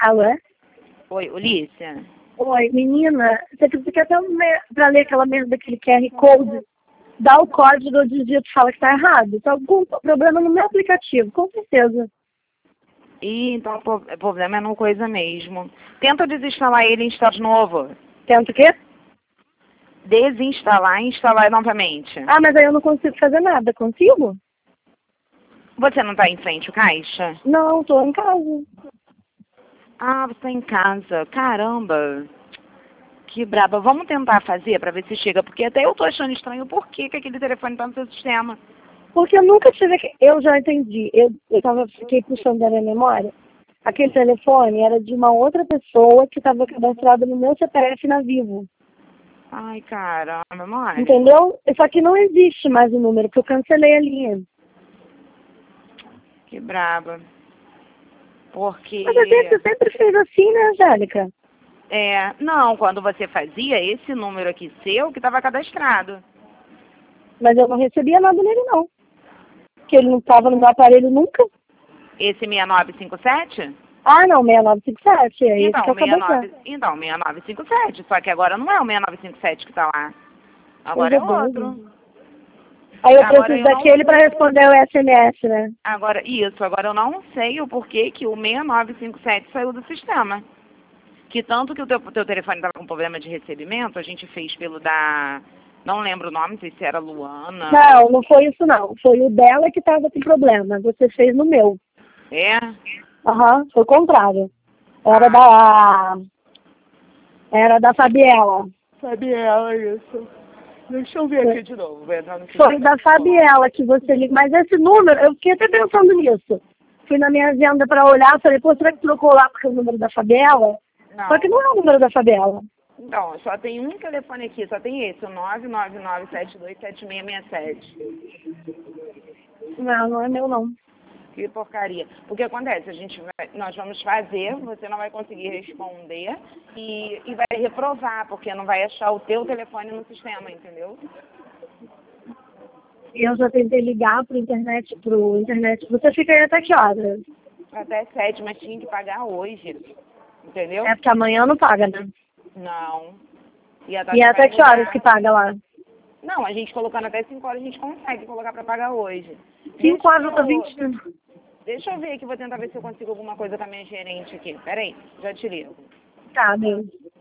Alô? Oi, Ulícia. Oi, menina, você acredita que até pra ler aquela merda daquele QR Code, dá o código do digito e fala que tá errado? Tá algum problema no meu aplicativo, com certeza. Ih, então o problema é no coisa mesmo. Tenta desinstalar ele e instalar de novo. Tenta o quê? Desinstalar e instalar novamente. Ah, mas aí eu não consigo fazer nada, consigo? Você não tá em frente ao caixa? Não, tô em casa. Ah, você tá em casa. Caramba. Que braba. Vamos tentar fazer pra ver se chega, porque até eu tô achando estranho por que que aquele telefone tá no seu sistema. Porque eu nunca tive. Eu já entendi. Fiquei puxando da minha memória. Aquele telefone era de uma outra pessoa que estava cadastrada no meu CPF na Vivo. Ai, caramba, mãe. Entendeu? Só que não existe mais o número, porque eu cancelei a linha. Que braba. Porque... Mas a gente sempre fez assim, né, Angélica? não, quando você fazia, esse número aqui seu que estava cadastrado. Mas eu não recebia nada nele, não. Porque ele não estava no meu aparelho nunca. Esse 6957? Ah, não, 6957. É esse que eu acabei de Então, 6957. Só que agora não é o 6957 que está lá. Agora é Coisa doida. outro. Aí eu Agora preciso eu não daquele para responder o SMS, né? Agora eu não sei o porquê que o 6957 saiu do sistema. Que tanto que o teu telefone estava com problema de recebimento, a gente fez pelo da... Não lembro o nome, não sei se era Luana. Não, não foi isso não. Foi o dela que estava com problema. Você fez no meu. É? Aham, foi o contrário. Era da Fabiela. Fabiela, isso. Deixa eu ver aqui de novo. Vou entrar no Foi da Fabiela que você liga. Mas esse número, eu fiquei até pensando nisso. Fui na minha agenda para olhar, falei, pô, será que trocou lá porque é o número da Fabiela? Não. Só que não é o número da Fabiela. Não, só tem um telefone aqui, só tem esse, o 999727667. Não, não é meu não. Que porcaria. O que acontece? Nós vamos fazer, você não vai conseguir responder e vai reprovar, porque não vai achar o teu telefone no sistema, entendeu? Eu já tentei ligar pro internet. Você fica aí até que horas? Até 7, mas tinha que pagar hoje, entendeu? É porque amanhã não paga, né? Não. E até que horas que paga lá? Não, a gente colocando até 5 horas a gente consegue colocar pra pagar hoje. 5 horas, eu tô 20 minutos. Deixa eu ver aqui, vou tentar ver se eu consigo alguma coisa com a minha gerente aqui. Peraí, já te ligo. Tá, bem.